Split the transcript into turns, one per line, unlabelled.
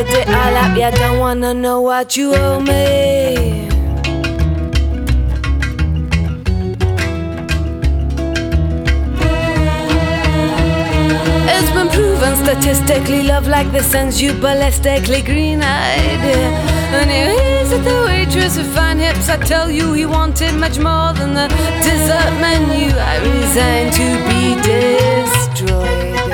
day all up, you don't wanna know what you owe me. It's been proven statistically, love like this sends you ballistically green-eyed. And here's at the waitress with fine hips, I tell you he wanted much more than the dessert menu. I resigned to be destroyed.